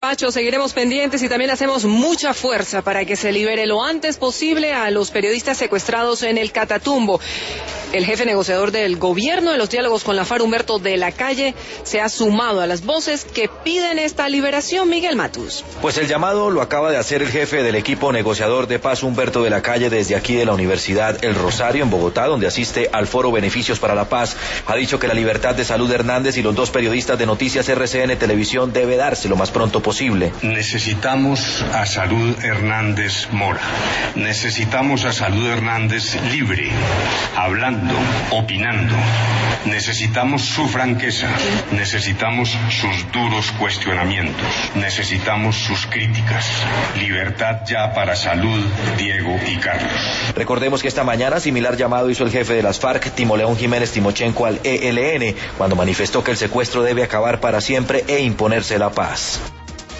Pacho, seguiremos pendientes y también hacemos mucha fuerza para que se libere lo antes posible a los periodistas secuestrados en el Catatumbo. El jefe negociador del gobierno de los diálogos con la FARC, Humberto de la Calle, se ha sumado a las voces que piden esta liberación. Miguel Matus. Pues el llamado lo acaba de hacer el jefe del equipo negociador de paz, Humberto de la Calle, desde aquí de la Universidad El Rosario, en Bogotá, donde asiste al foro Beneficios para la Paz. Ha dicho que la libertad de Salud Hernández y los dos periodistas de Noticias RCN Televisión debe darse lo más pronto posible. Necesitamos a Salud Hernández Mora. Necesitamos a Salud Hernández libre, hablando, opinando. Necesitamos su franqueza. Necesitamos sus duros cuestionamientos. Necesitamos sus críticas. Libertad ya para Salud, Diego y Carlos. Recordemos que esta mañana similar llamado hizo el jefe de las FARC, Timoleón Jiménez Timochenko, al ELN, cuando manifestó que el secuestro debe acabar para siempre e imponerse la paz.